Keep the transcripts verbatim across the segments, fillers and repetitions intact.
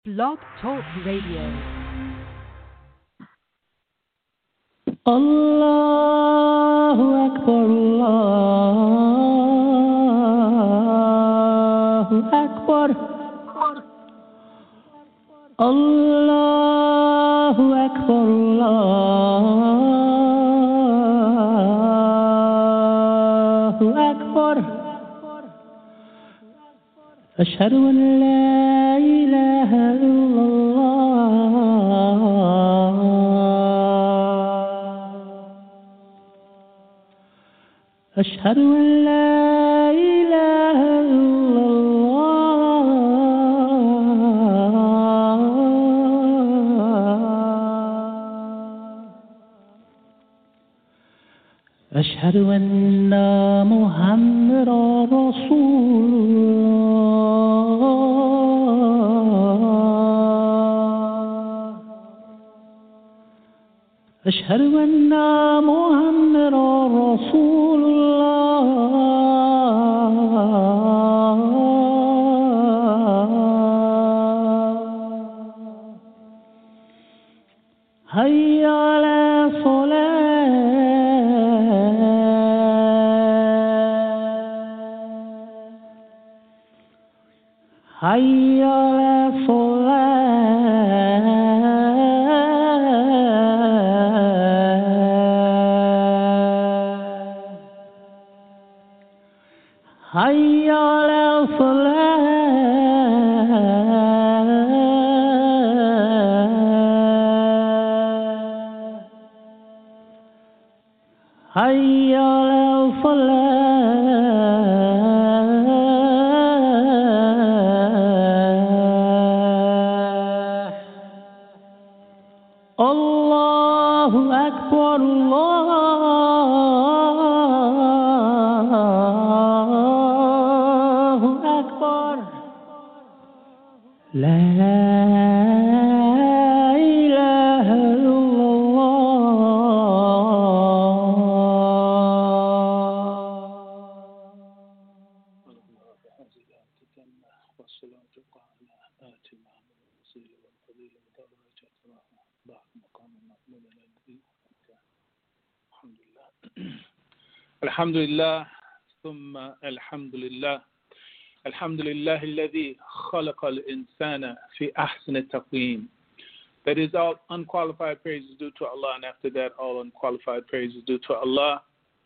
Blog Talk Radio. Allahu Akbar, Allahu Akbar, Allahu Akbar, Allahu Akbar. Ashhadu an la ilaha illallah. أشهد أن لا إله إلا الله. أشهد أن محمدا رسول الله. أشهد أن محمدا رسول الله. حي على الصلاة، حي على الصلاة، حي على الصلاة، حي على الفلاح. الله أكبر، الله أكبر. لا إله إلا الحمد لله ثم الحمد لله الحمد لله الذي خلق الإنسان في أحسن التقويم. That is all unqualified praise is due to Allah, and after that all unqualified praise is due to Allah.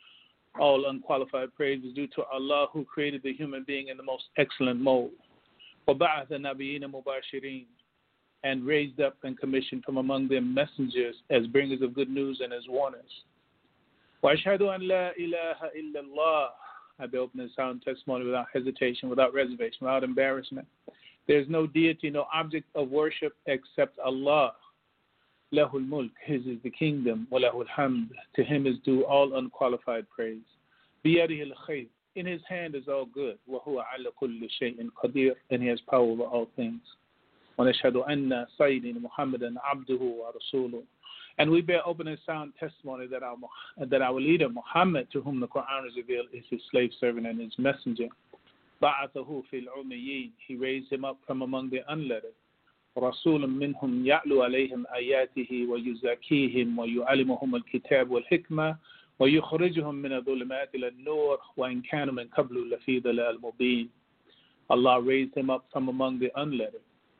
All unqualified praise is due to Allah, who created the human being in the most excellent mold. وَبَعَثَ نَبِيِّينَ مُبَاشِرِينَ, and raised up and commissioned from among them messengers as bringers of good news and as warners. وَأَشْهَدُ أَنْ لَا إِلَهَ إِلَّا اللَّهِ, I bear open and sound testimony without hesitation, without reservation, without embarrassment. There is no deity, no object of worship except Allah. لَهُ الْمُلْكِ, His is the kingdom. وَلَهُ الْحَمْدِ, to Him is due all unqualified praise. بِيَدِهِ الْخَيْرِ, in His hand is all good. وَهُوَ عَلَى كُلِّ شَيْءٍ قَدِيرٌ, and He has power over all things. وَنَشْهَدُ أَنَّ سَيِّدِنَا مُحَمَّدًا عَبْدُهُ وَرَسُولُهُ, and we bear open and sound testimony that our that our leader Muhammad, to whom the Quran is revealed, is His slave servant and His messenger. بَعَثَهُ فِي الْعُمِيِّينَ, He raised Him up from among the unlettered. رَسُولٌ مِّنْهُمْ يَعْلُو عَلَيْهِمْ آيَاتِهِ وَيُزَكِّيهِمْ وَيُعَلِّمُهُمُ الْكِتَابَ وَالْحِكْمَةَ وَيُخْرِجُهُم مِّنَ الظُّلُمَاتِ إِلَى النُّورِ وَإِن كَانُوا مِن قَبْلُ لَفِي ضَلَالٍ مُّبِينٍ. Allah raised Him up from among the unlettered,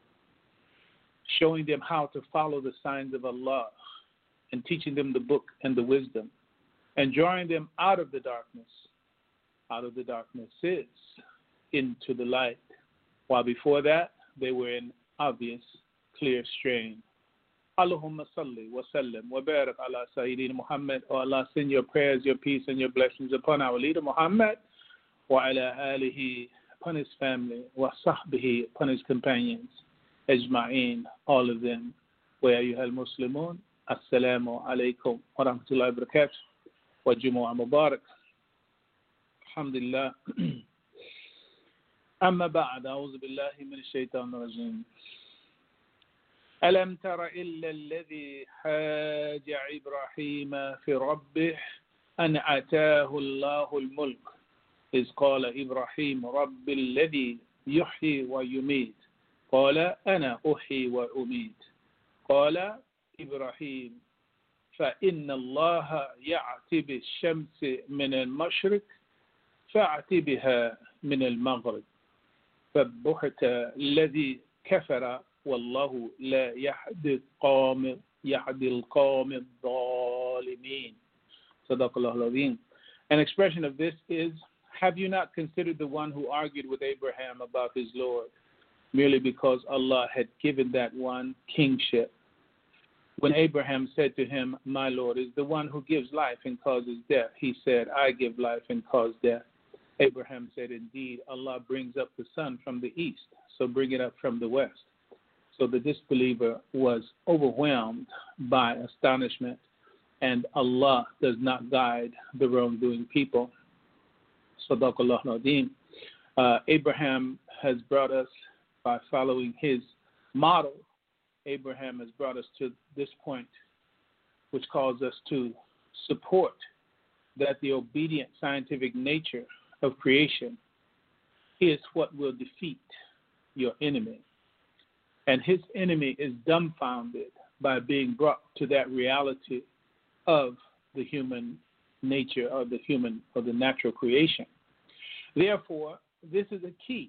showing them how to follow the signs of Allah, and teaching them the book and the wisdom, and drawing them out of the darkness, out of the darknesses, into the light, while before that they were in obvious, clear strain. Allahumma salli wa sallim wa barak ala Sayyidina Muhammad. O Allah, send your prayers, your peace, and your blessings upon our leader Muhammad, wa ala alihi, upon his family, wa sahbihi, upon his companions, ajma'een, all of them. Wa ayyuhal muslimun, assalamu alaikum wa rahmatullahi wa barakatuh, wa jumu'ah mubarak. Alhamdulillah. أما بعد، أعوذ بالله من الشيطان الرجيم. ألم تر إلا الذي حاج إبراهيم في ربه أن آتاه الله الملك إذ قال إبراهيم رب الذي يحيي ويميت قال أنا أحيي وأميت قال إبراهيم فإن الله يأتي بالشمس من المشرق فأتي بها من المغرب فبهت الذي كفر والله لا يهدي القوم يهدي القوم الظالمين. صدق الله العظيم. An expression of this is, have you not considered the one who argued with Abraham about his Lord merely because Allah had given that one kingship? When Abraham said to him, my Lord is the one who gives life and causes death, he said, I give life and cause death. Abraham said, indeed, Allah brings up the sun from the east, so bring it up from the west. So the disbeliever was overwhelmed by astonishment, and Allah does not guide the wrongdoing people. Sadaqallahu al-Azim. Uh, Abraham has brought us, by following his model, Abraham has brought us to this point, which calls us to support that the obedient scientific nature of creation is what will defeat your enemy. And his enemy is dumbfounded by being brought to that reality of the human nature, of the human, of the natural creation. Therefore, this is a key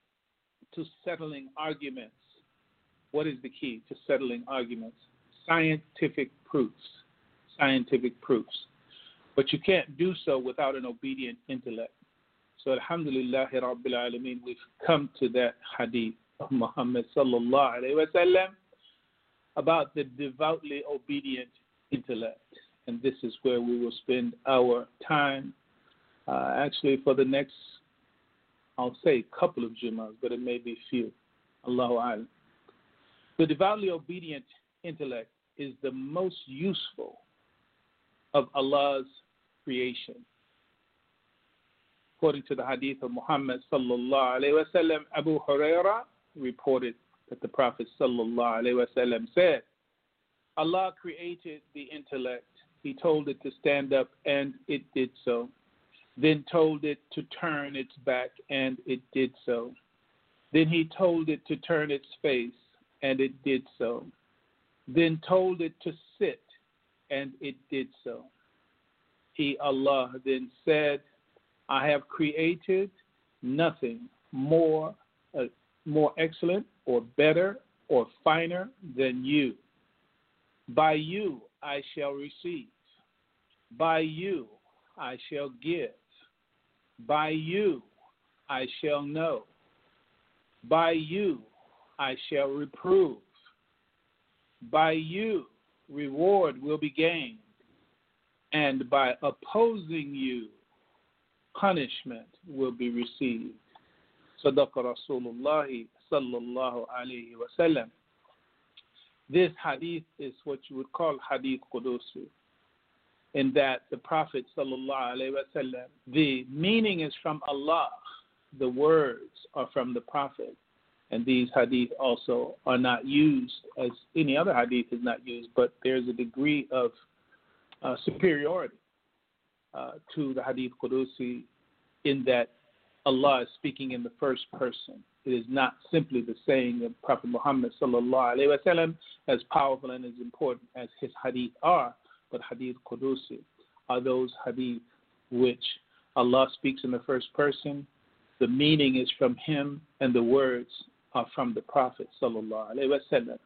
to settling arguments. What is the key to settling arguments? Scientific proofs. Scientific proofs. But you can't do so without an obedient intellect. So, alhamdulillah, Rabbil Alameen, we've come to that hadith of Muhammad sallallahu alayhi wa sallam about the devoutly obedient intellect. And this is where we will spend our time, uh, actually for the next, I'll say couple of Jummahs, but it may be few. Allahu Alam. The devoutly obedient intellect is the most useful of Allah's creation. According to the hadith of Muhammad sallallahu alayhi wa sallam, Abu Hurairah reported that the Prophet sallallahu alayhi wa sallam said, Allah created the intellect. He told it to stand up, and it did so. Then told it to turn its back, and it did so. Then he told it to turn its face, and it did so. Then told it to sit, and it did so. He, Allah, then said, I have created nothing more, uh, more excellent or better or finer than you. By you I shall receive. By you I shall give. By you I shall know. By you I shall reprove. By you reward will be gained. And by opposing you, punishment will be received. Sadaqa Rasulullah sallallahu alayhi wa sallam. This hadith is what you would call hadith Qudusi, in that the Prophet sallallahu alayhi wa sallam, the meaning is from Allah, the words are from the Prophet, and these hadith also are not used as any other hadith is not used, but there's a degree of uh, superiority uh, to the hadith Qudusi in that Allah is speaking in the first person. It is not simply the saying of Prophet Muhammad sallallahu alayhi wa sallam, as powerful and as important as his hadith are, but hadith Qudusi are those hadith which Allah speaks in the first person, the meaning is from him, and the words are from the Prophet sallallahu alayhi wa sallam.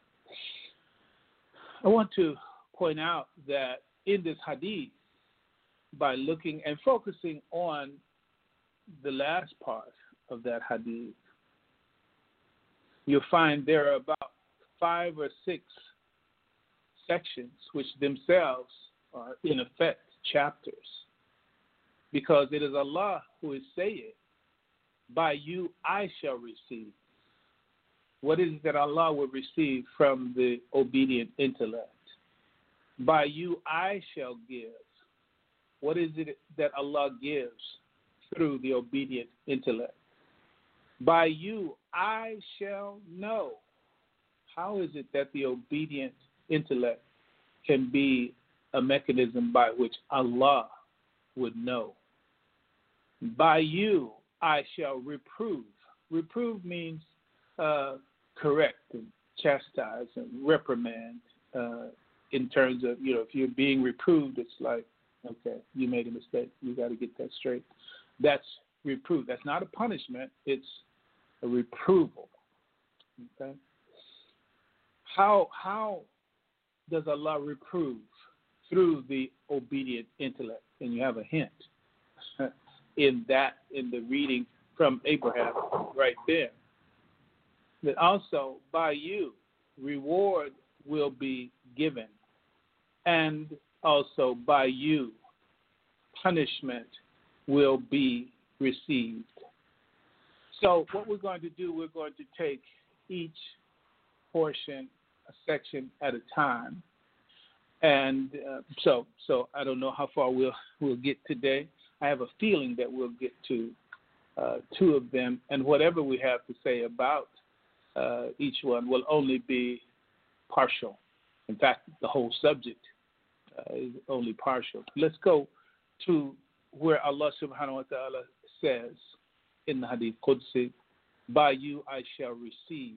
I want to point out that in this hadith, by looking and focusing on the last part of that hadith, you'll find there are about five or six sections which themselves are in effect chapters, because it is Allah who is saying, by you I shall receive. What is it that Allah will receive from the obedient intellect? By you I shall give. What is it that Allah gives through the obedient intellect? By you I shall know. How is it that the obedient intellect can be a mechanism by which Allah would know? By you I shall reprove. Reprove means uh, correct and chastise and reprimand uh, in terms of, you know, if you're being reproved, it's like, okay, you made a mistake. You got to get that straight. That's reproof. That's not a punishment. It's a reproval. Okay. How how does Allah reprove? Through the obedient intellect, and you have a hint in that in the reading from Abraham right there. That also by you reward will be given, and also by you punishment will be received. So what we're going to do, we're going to take each portion, a section at a time. And uh, so so I don't know how far we'll, we'll get today. I have a feeling that we'll get to uh, two of them, and whatever we have to say about uh, each one will only be partial. In fact, the whole subject uh, is only partial. Let's go to where Allah subhanahu wa ta'ala says in the Hadith Qudsi, by you I shall receive.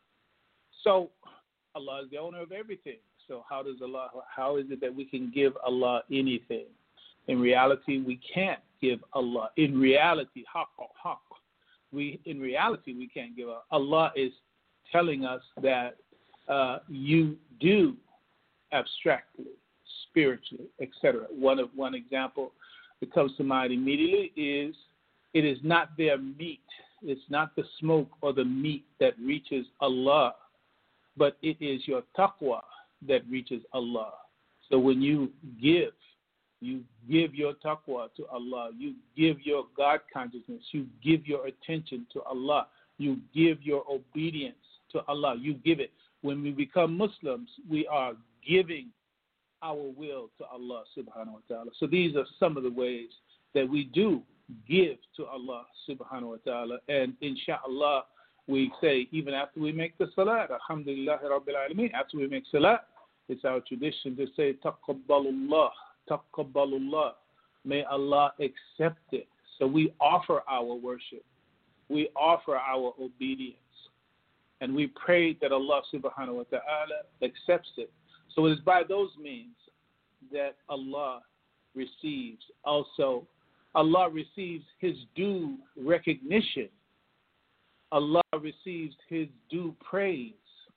So Allah is the owner of everything. So how does Allah, how is it that we can give Allah anything? In reality, we can't give Allah. In reality, haqq, haqq. We, in reality, we can't give Allah. Allah is telling us that uh, you do abstractly, spiritually, et cetera. One of one example that comes to mind immediately is it is not their meat. It's not the smoke or the meat that reaches Allah, but it is your taqwa that reaches Allah. So when you give, you give your taqwa to Allah, you give your God consciousness, you give your attention to Allah, you give your obedience to Allah, you give it. When we become Muslims, we are giving our will to Allah subhanahu wa ta'ala. So these are some of the ways that we do give to Allah subhanahu wa ta'ala. And inshallah, we say, even after we make the salat, alhamdulillah rabbil alameen, after we make salat, it's our tradition to say, taqabbalullah, taqabbalullah. May Allah accept it. So we offer our worship. We offer our obedience. And we pray that Allah subhanahu wa ta'ala accepts it. So it is by those means that Allah receives. Also, Allah receives His due recognition. Allah receives His due praise.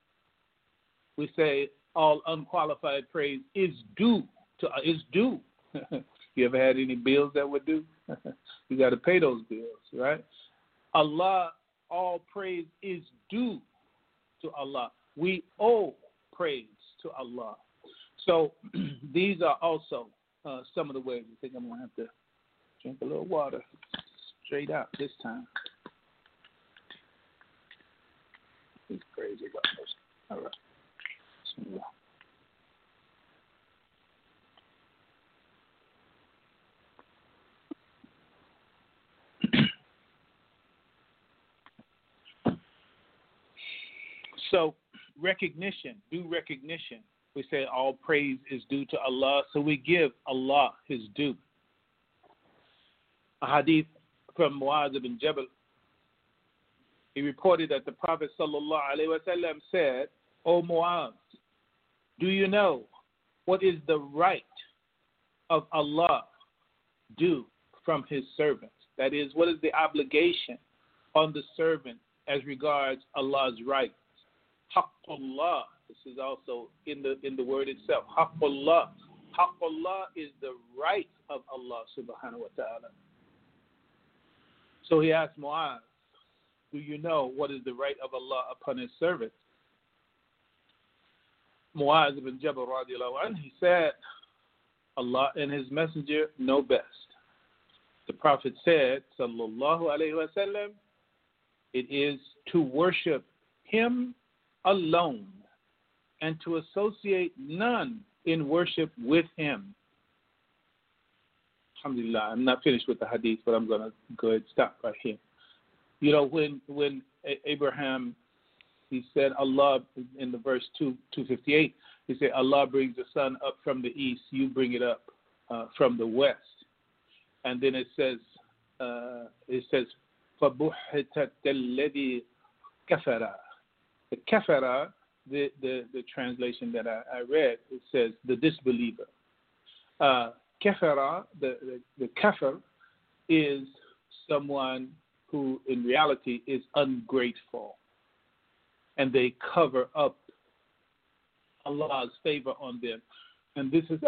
We say all unqualified praise is due to is due. You ever had any bills that were due? You got to pay those bills, right? Allah, all praise is due to Allah. We owe praise to Allah. So these are also uh, some of the ways. I think I'm going to have to drink a little water straight out this time. He's crazy about this. All right. Bismillah. So recognition, due recognition. We say all praise is due to Allah, so we give Allah His due. A hadith from Mu'adh ibn Jabal, he reported that the Prophet sallallahu alaihi wasallam said, O Mu'adh, do you know what is the right of Allah due from His servants? That is, what is the obligation on the servant as regards Allah's rights? Haqqullah. This is also in the in the word itself. Haqqullah. Haqqullah is the right of Allah subhanahu wa ta'ala. So he asked Mu'adh, do you know what is the right of Allah upon His servants? Mu'adh ibn Jabal radiallahu anhu, he said, Allah and His Messenger know best. The Prophet said, sallallahu alayhi wa sallam, it is to worship Him alone and to associate none in worship with Him. Alhamdulillah, I'm not finished with the hadith, but I'm going to go ahead and stop right here. You know, when when Abraham, he said, Allah, in the verse two, two fifty-eight, he said, Allah brings the sun up from the east, you bring it up uh, from the west. And then it says, uh, it says, فَبُحِّتَتَ الَّذِي كَفَرَ. The kafara, the, the, the translation that I, I read, it says the disbeliever. Uh, kafara, the, the, the kafir, is someone who in reality is ungrateful, and they cover up Allah's favor on them. And this is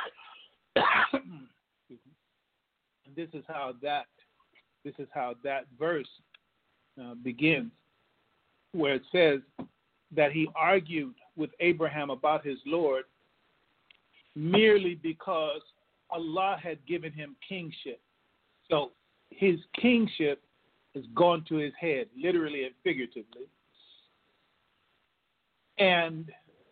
this is how that this is how that verse uh, begins, where it says that he argued with Abraham about his Lord merely because Allah had given him kingship. So his kingship has gone to his head, literally and figuratively. And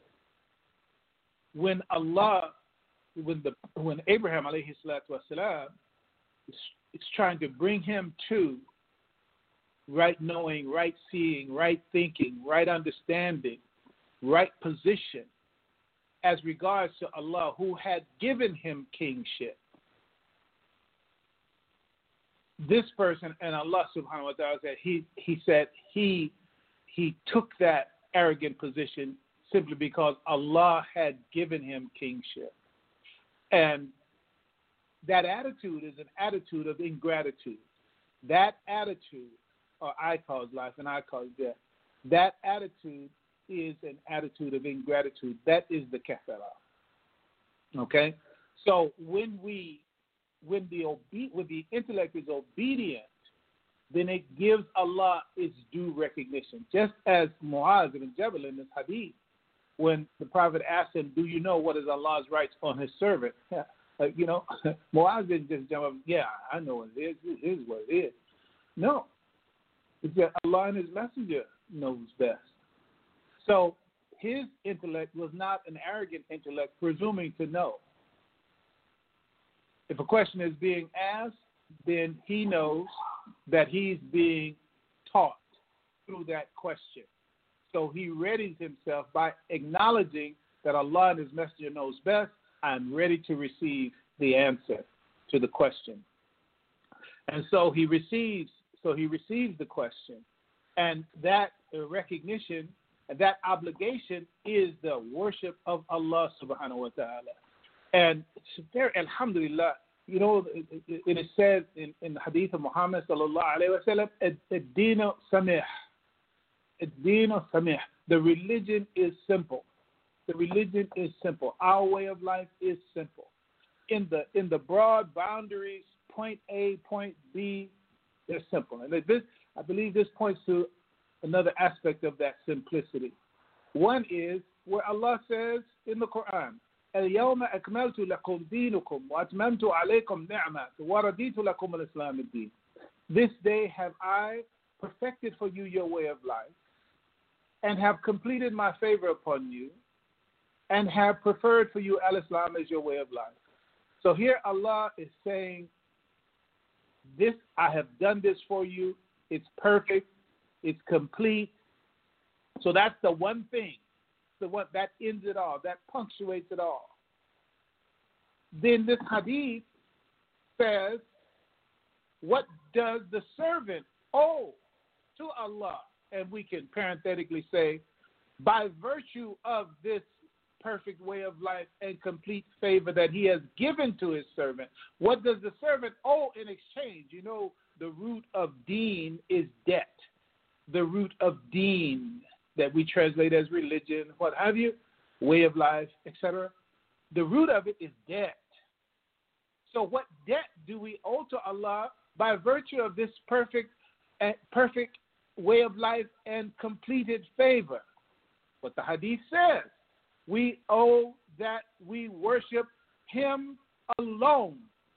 when Allah, when the when Abraham alayhi salatu wasalam is, is trying to bring him to right knowing, right seeing, right thinking, right understanding, right position as regards to Allah who had given him kingship, this person and Allah subhanahu wa ta'ala said he he said he he took that arrogant position simply because Allah had given him kingship. And that attitude is an attitude of ingratitude. That attitude, or I call it life and I call it death, that attitude is an attitude of ingratitude. That is the kafara. Okay? So when we when the obe- when the intellect is obedient, then it gives Allah its due recognition. Just as Muaz ibn Jabal in this hadith, when the Prophet asked him, do you know what is Allah's rights on his servant? uh, you know, Muaz didn't just jump up, yeah, I know what it is. It is what it is. No. It's that Allah and his messenger knows best. So his intellect was not an arrogant intellect presuming to know. If a question is being asked, then he knows that he's being taught through that question. So he readies himself by acknowledging that Allah and his messenger knows best. I'm ready to receive the answer to the question. And so he receives, so he receives the question. And that recognition, that obligation is the worship of Allah subhanahu wa ta'ala. And there, alhamdulillah, you know, it, it, it is said in, in the hadith of Muhammad sallallahu alayhi wa sallam, ad-dinu samih. Ad-dinu samih. The religion is simple. The religion is simple. Our way of life is simple. In the in the broad boundaries, point A, point B, they're simple. And this, I believe this points to another aspect of that simplicity. One is where Allah says in the Quran, اليوم أكملت لكم دينكم وأتممت عليكم نعمتي ورضيت لكم الإسلام الدين. This day have I perfected for you your way of life, and have completed my favor upon you, and have preferred for you al-Islam as your way of life. So here Allah is saying, this, I have done this for you. It's perfect. It's complete. So that's the one thing. The one that ends it all, that punctuates it all. Then this hadith says, what does the servant owe to Allah? And we can parenthetically say, by virtue of this perfect way of life and complete favor that he has given to his servant, what does the servant owe in exchange? You know, the root of deen is debt. The root of deen that we translate as religion, what have you, way of life, et cetera. The root of it is debt. So what debt do we owe to Allah by virtue of this perfect, uh, perfect way of life and completed favor? What the hadith says, we owe that we worship him alone,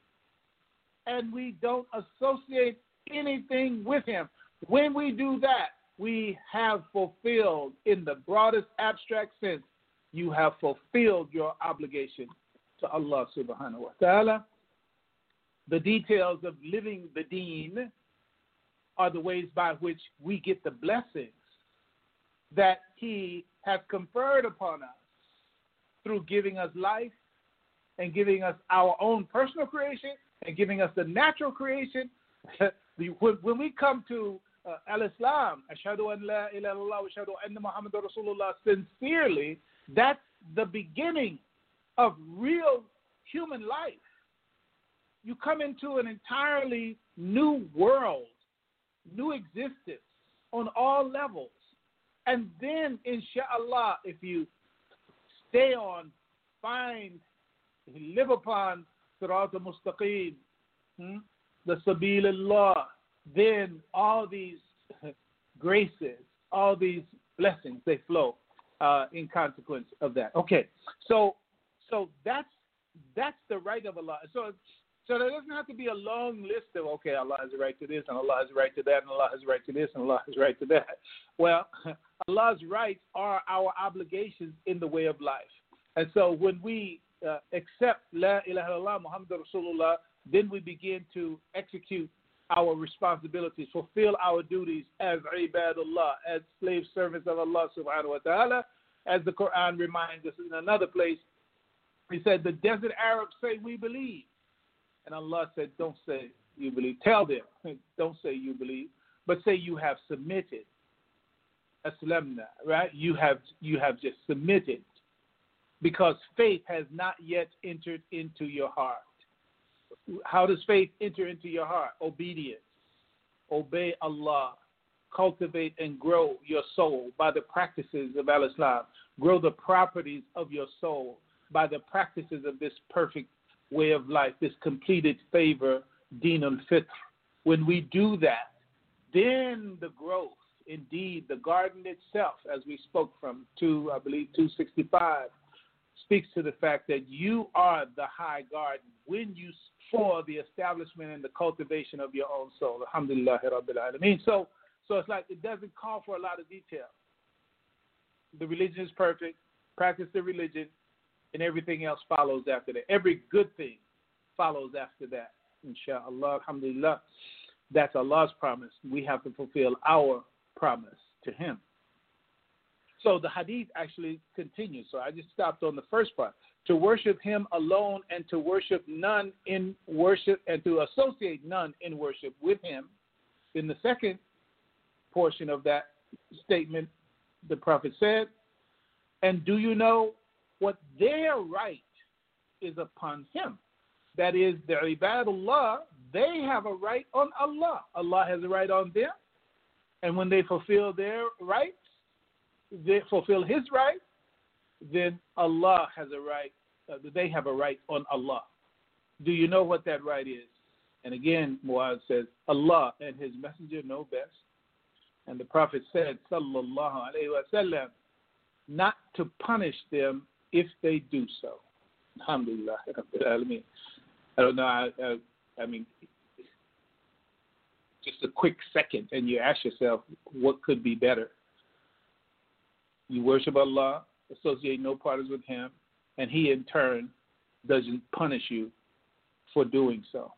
and we don't associate anything with him. When we do that, we have fulfilled, in the broadest abstract sense, you have fulfilled your obligation to Allah subhanahu wa ta'ala. The details of living the deen are the ways by which we get the blessings that he has conferred upon us through giving us life and giving us our own personal creation and giving us the natural creation. When we come to uh, al-Islam, ashhadu an la ilaha illallah wa ashhadu anna Muhammadur Rasulullah, sincerely, that's the beginning of real human life. You come into an entirely new world, new existence on all levels. And then, inshallah, if you stay on, find, live upon Sirat al-Mustaqim, hmm, the Sabil Allah, then all these graces, all these blessings, they flow uh, in consequence of that. Okay, so so that's that's the right of Allah. So so there doesn't have to be a long list of, okay, Allah has a right to this, and Allah has a right to that, and Allah has a right to this, and Allah has a right to that. Well, Allah's rights are our obligations in the way of life. And so when we uh, accept La ilaha illallah Muhammadur Rasulullah, then we begin to execute our responsibilities, fulfill our duties as ibadullah, as slave servants of Allah subhanahu wa ta'ala. As the Quran reminds us in another place, he said, the desert Arabs say we believe. And Allah said, don't say you believe. Tell them, don't say you believe, but say you have submitted. Aslamna, right? You have you have just submitted, because faith has not yet entered into your heart. How does faith enter into your heart? Obedience. Obey Allah. Cultivate and grow your soul by the practices of Al-Islam. Grow the properties of your soul by the practices of this perfect way of life, this completed favor, Deen al-Fitr. When we do that, then the growth, indeed, the garden itself, as we spoke from two, I believe, two sixty-five, speaks to the fact that you are the high garden when you for the establishment and the cultivation of your own soul. Alhamdulillah Rabbil Alameen. So, so it's like it doesn't call for a lot of detail. The religion is perfect. Practice the religion, and everything else follows after that. Every good thing follows after that. Inshallah, alhamdulillah. That's Allah's promise. We have to fulfill our promise to Him. So the hadith actually continues. So I just stopped on the first part. To worship Him alone and to worship none in worship and to associate none in worship with Him. In the second portion of that statement, the Prophet said, and do you know what their right is upon Him? That is, the ibadullah, they have a right on Allah. Allah has a right on them. And when they fulfill their rights, they fulfill His right, then Allah has a right, uh, they have a right on Allah. Do you know what that right is? And again, Muaz says, Allah and His Messenger know best. And the Prophet said, sallallahu alayhi wa sallam, not to punish them if they do so. Alhamdulillah. I don't know, I, I, I mean, just a quick second, and you ask yourself, what could be better? You worship Allah, associate no partners with Him, and He in turn doesn't punish you for doing so.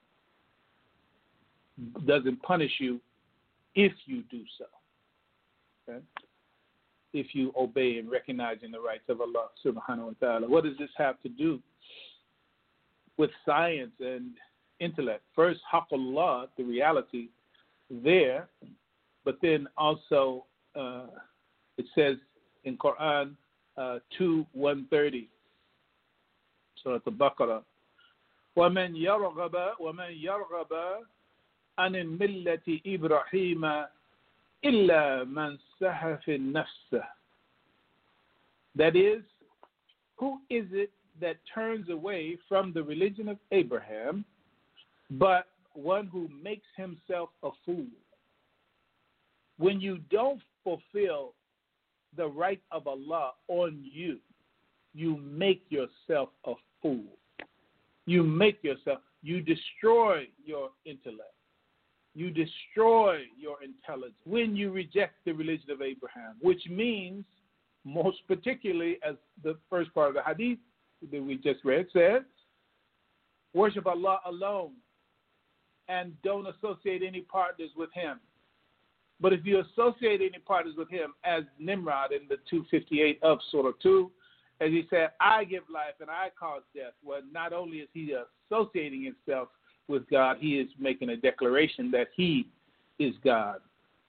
Doesn't punish you if you do so. Okay? If you obey and recognize in the rights of Allah subhanahu wa ta'ala. What does this have to do with science and intellect? First, haqqullah, the reality there, but then also uh, it says in Quran uh, two one thirty, Surah Al-Baqarah, وَمَنْ يَرْغَبَ وَمَنْ يَرْغَبَ عَنِ مِلَّةِ إِبْرَاهِيمَ إِلَّا مَنْ سَحَفِ النَّفْسَ. That is, who is it that turns away from the religion of Abraham, but one who makes himself a fool? When you don't fulfill the right of Allah on you, you make yourself a fool. You make yourself, you destroy your intellect. You destroy your intelligence when you reject the religion of Abraham, which means, most particularly, as the first part of the hadith that we just read says, worship Allah alone and don't associate any partners with Him. But if you associate any partners with Him, as Nimrod in the two fifty-eight of Surah two, as he said, I give life and I cause death. Well, not only is he associating himself with God, he is making a declaration that he is God.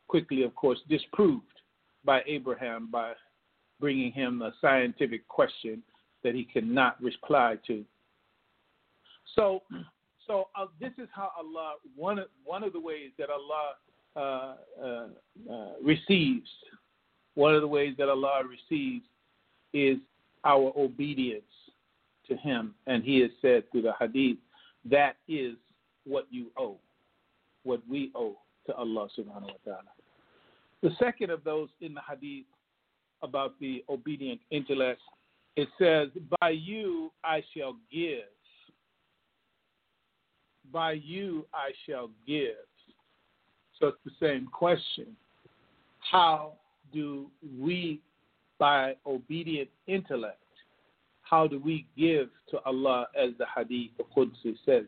quickly, of course, disproved by Abraham by bringing him a scientific question that he cannot reply to. So, so uh, this is how Allah, one of, one of the ways that Allah uh, uh, uh, receives, one of the ways that Allah receives is our obedience to Him. And He has said through the hadith, that is what you owe, what we owe to Allah subhanahu wa ta'ala. The second of those in the hadith about the obedient intellect, it says, by you I shall give. By you I shall give. So it's the same question. How do we, by obedient intellect, how do we give to Allah, as the hadith of Qudsi says?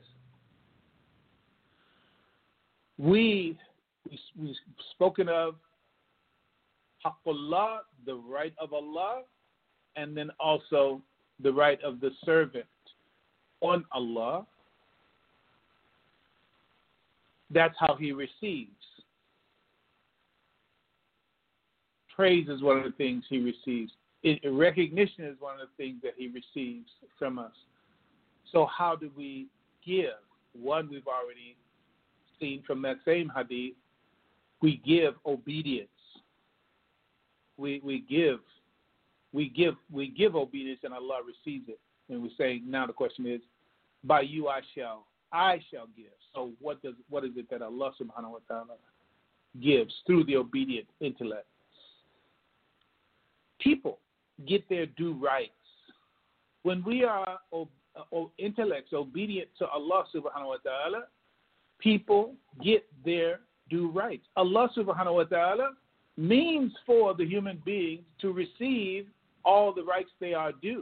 We, we, we've spoken of Haqqullah, the right of Allah, and then also the right of the servant on Allah. That's how He receives. Praise is one of the things He receives. It, recognition is one of the things that He receives from us. So how do we give? One, we've already seen from that same hadith, we give obedience. We we give, we give, we give obedience, and Allah receives it. And we're saying now the question is, by you I shall, I shall give. So what does what is it that Allah subhanahu wa ta'ala gives through the obedient intellect? People get their due rights. When we are ob- ob- intellects obedient to Allah subhanahu wa ta'ala, people get their due rights. Allah subhanahu wa ta'ala means for the human beings to receive all the rights they are due.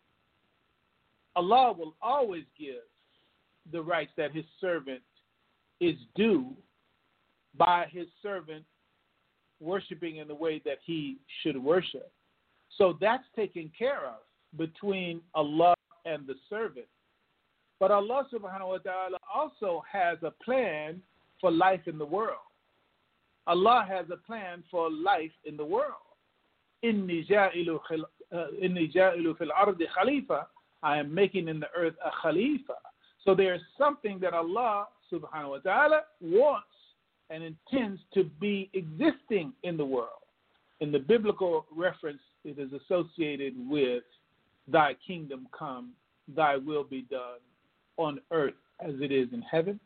Allah will always give the rights that His servant is due by His servant worshiping in the way that he should worship. So that's taken care of between Allah and the servant. But Allah subhanahu wa ta'ala also has a plan for life in the world. Allah has a plan for life in the world. Inni ja'ilu fil ardi khalifa. I am making in the earth a khalifa. So there's something that Allah subhanahu wa ta'ala wants and intends to be existing in the world. In the biblical reference, it is associated with thy kingdom come, thy will be done on earth as it is in heaven.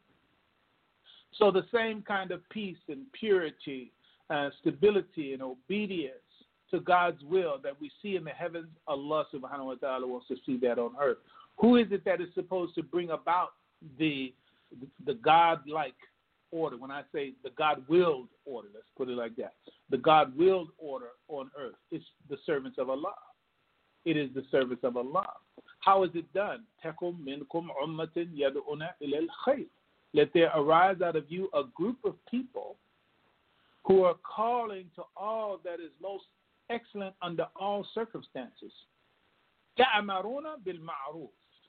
So the same kind of peace and purity, uh, stability and obedience to God's will that we see in the heavens, Allah subhanahu wa ta'ala wants to see that on earth. Who is it that is supposed to bring about the the God-like order? When I say the God-willed order, let's put it like that. The God-willed order on earth is the servants of Allah. It is the service of Allah. How is it done? Takum minkum ummatin yad'una ila al-khayr. Let there arise out of you a group of people who are calling to all that is most excellent under all circumstances. Ta'amaruna bil ma'ruf.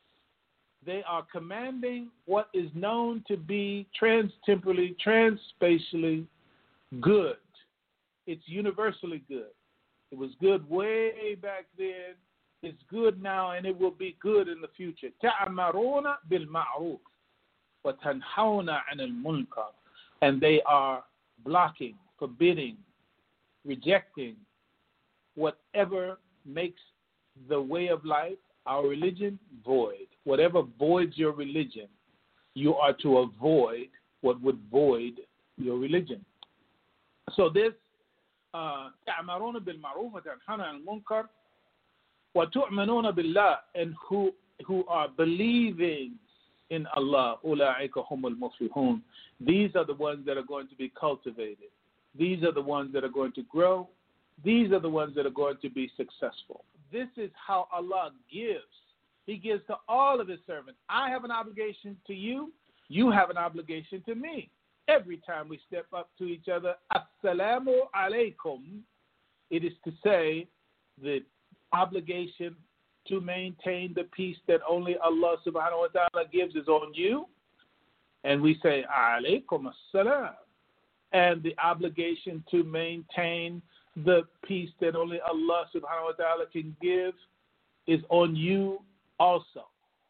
They are commanding what is known to be trans-temporally, trans-spatially good. It's universally good. It was good way back then. It's good now, and it will be good in the future. Ta'amaruna bil ma'ruf wa tanhauna 'anil munkar. And they are blocking, forbidding, rejecting whatever makes the way of life, our religion, void. Whatever voids your religion, you are to avoid what would void your religion. So this تَعْمَرُونَ بِالْمَعْرُوفِ وَتَنْهَوْنَ عَنِ الْمُنْكَرِ وَتُؤْمِنُونَ بِاللَّهِ, and who who are believing in Allah. أُولَٰئِكَ هُمُ الْمُفْلِحُونَ. These are the ones that are going to be cultivated. These are the ones that are going to grow. These are the ones that are going to be successful. This is how Allah gives. He gives to all of His servants. I have an obligation to you. You have an obligation to me. Every time we step up to each other, Assalamu alaikum, it is to say the obligation to maintain the peace that only Allah subhanahu wa ta'ala gives is on you. And we say, alaikum assalam. and the obligation to maintain the peace that only Allah subhanahu wa ta'ala can give is on you also.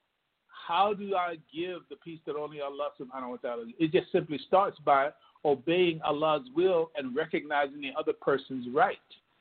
How do I give the peace that only Allah subhanahu wa ta'ala? It just simply starts by obeying Allah's will and recognizing the other person's right.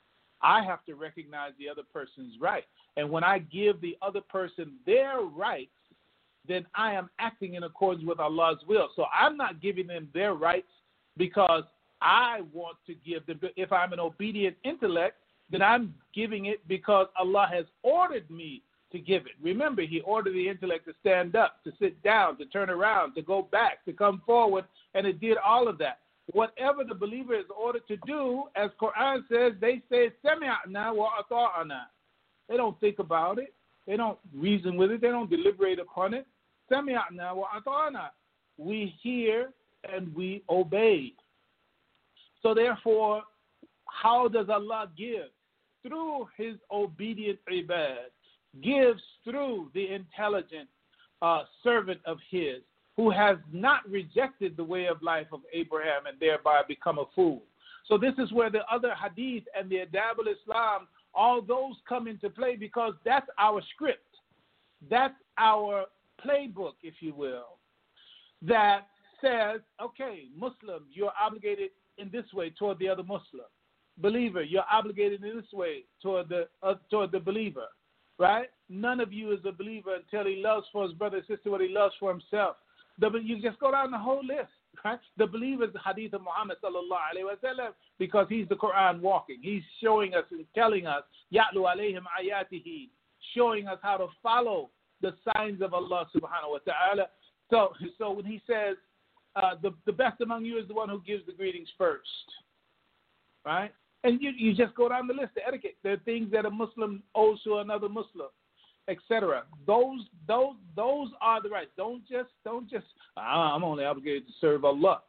I have to recognize the other person's right. And when I give the other person their rights, then I am acting in accordance with Allah's will. So I'm not giving them their rights because I want to give them. If I'm an obedient intellect, then I'm giving it because Allah has ordered me to give it. Remember, He ordered the intellect to stand up, to sit down, to turn around, to go back, to come forward, and it did all of that. Whatever the believer is ordered to do, as Quran says, they say, Sami'na wa ata'na. They don't think about it. They don't reason with it. They don't deliberate upon it. Sami'na wa ata'na. We hear and we obey. So therefore, how does Allah give? Through His obedient ibad. Gives through the intelligent uh, servant of His who has not rejected the way of life of Abraham and thereby become a fool. So this is where the other hadith and the adab al-Islam, all those come into play because that's our script. That's our playbook, if you will, that says, okay, Muslim, you're obligated in this way toward the other Muslim. Believer, you're obligated in this way toward the uh, toward the believer. Right? None of you is a believer until he loves for his brother and sister what he loves for himself. The, you just go down the whole list. Right? The believer is the hadith of Muhammad sallallahu alayhi wa sallam because he's the Quran walking. He's showing us and telling us, Ya'lu alayhim ayatihi, showing us how to follow the signs of Allah subhanahu wa ta'ala. So, so when he says, uh, the, the best among you is the one who gives the greetings first. Right? And you, you just go down the list, the etiquette. There are things that a Muslim owes to another Muslim, et cetera. Those, those, those are the rights. Don't just, don't just. Ah, I'm only obligated to serve Allah.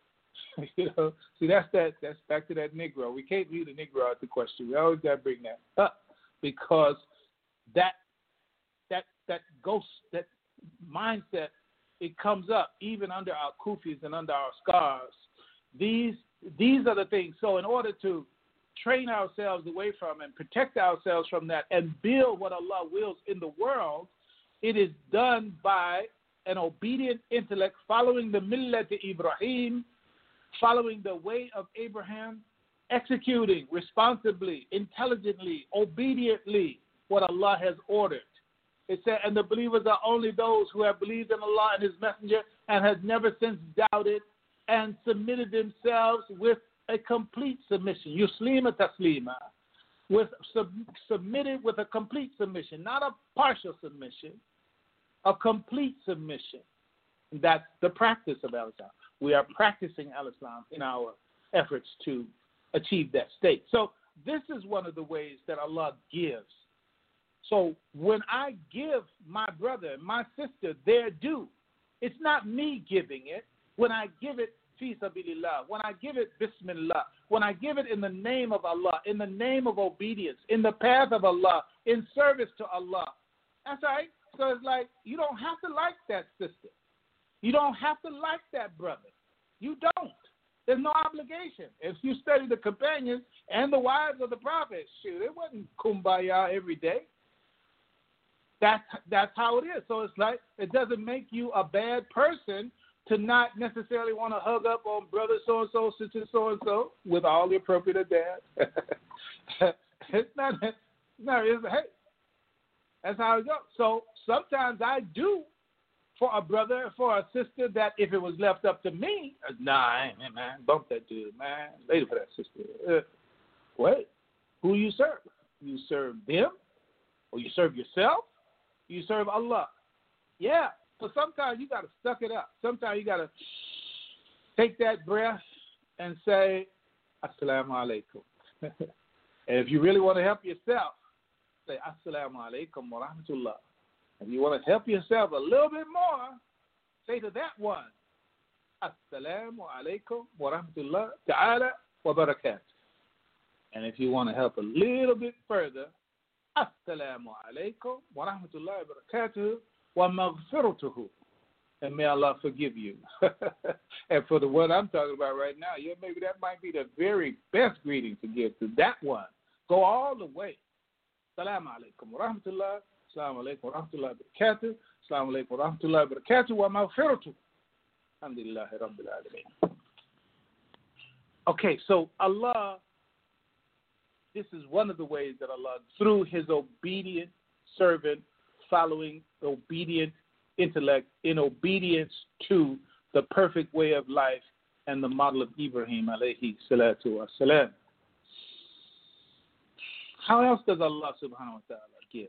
You know, see that's that. That's back to that Negro. We can't leave the Negro out the question. We always got to bring that up because that, that, that ghost, that mindset, it comes up even under our kufis and under our scars. These, these are the things. So in order to train ourselves away from and protect ourselves from that and build what Allah wills in the world, it is done by an obedient intellect following the millat Ibrahim, following the way of Abraham, executing responsibly, intelligently, obediently what Allah has ordered. It said, and the believers are only those who have believed in Allah and His Messenger and has never since doubted and submitted themselves with a complete submission, yuslima taslima, with sub, submitted with a complete submission, not a partial submission, a complete submission. That's the practice of Al-Islam. We are practicing Al-Islam in our efforts to achieve that state. So this is one of the ways that Allah gives. So when I give my brother, my sister their due, it's not me giving it. When I give it fi sabilillah, when I give it bismillah, when I give it in the name of Allah, in the name of obedience, in the path of Allah, in service to Allah, that's right. So it's like you don't have to like that sister. You don't have to like that brother. You don't. There's no obligation. If you study the companions and the wives of the Prophet, shoot, it wasn't kumbaya every day. That's, that's how it is. So it's like it doesn't make you a bad person to not necessarily want to hug up on brother so-and-so, sister so-and-so, with all the appropriate adab. It's not, no, it's, hey, that's how it goes. So sometimes I do for a brother, for a sister, that if it was left up to me, nah, man, man, bump that dude, man, later for that sister. Uh, wait, who you serve? You serve them, or you serve yourself? You serve Allah. Yeah. So sometimes you got to suck it up. Sometimes you got to take that breath and say, Assalamu alaikum. And if you really want to help yourself, say, Assalamu alaikum wa rahmatullah. If you want to help yourself a little bit more, say to that one, Assalamu alaikum wa rahmatullah ta'ala wa barakatuh. And if you want to help a little bit further, Assalamu alaikum wa rahmatullahi wa barakatuh wa maghfiratuhu. and may Allah forgive you. And for the one I'm talking about right now, yeah, maybe that might be the very best greeting to give to that one. Go all the way. Assalamu alaikum wa rahmatullah. Assalamu alaikum wa rahmatullah wa barakatuh. Assalamu alaikum wa rahmatullah wa barakatuh wa maghfiratuh. Alhamdulillahi rabbil alameen. Okay, so Allah, this is one of the ways that Allah, through his obedient servant, following obedient intellect, in obedience to the perfect way of life and the model of Ibrahim alayhi salatu wasalam. How else does Allah subhanahu wa ta'ala give?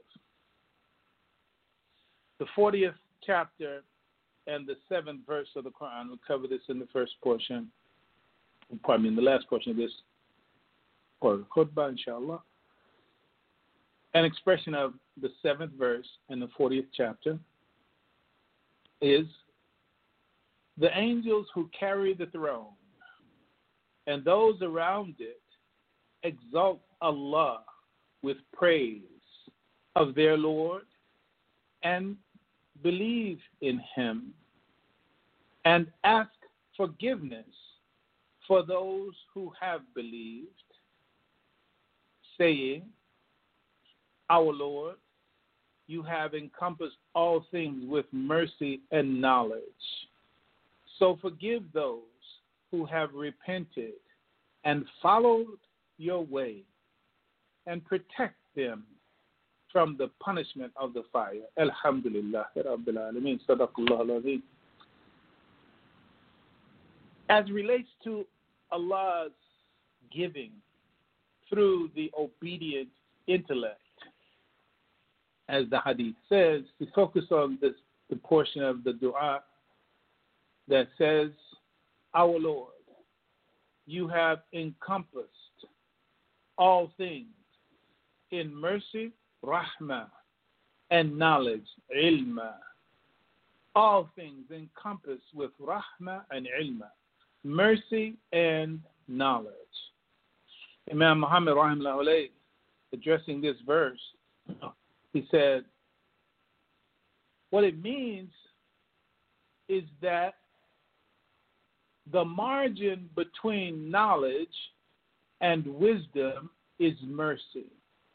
The fortieth chapter and the seventh verse of the Quran, we'll cover this in the first portion, pardon me, in the last portion of this, or khutbah, inshallah. An expression of the seventh verse in the fortieth chapter is, the angels who carry the throne and those around it exalt Allah with praise of their Lord and believe in him and ask forgiveness for those who have believed, saying, our Lord, you have encompassed all things with mercy and knowledge. So forgive those who have repented and followed your way and protect them from the punishment of the fire. Alhamdulillah Rabbil Alameen. Sadaqallah al-Azim. As relates to Allah's giving through the obedient intellect, as the hadith says, we focus on this the portion of the dua that says, our Lord, you have encompassed all things in mercy, rahmah, and knowledge, ilma. All things encompassed with rahmah and ilma, mercy and knowledge. Imam Muhammad rahimahullah alayhi, addressing this verse, he said, what it means is that the margin between knowledge and wisdom is mercy.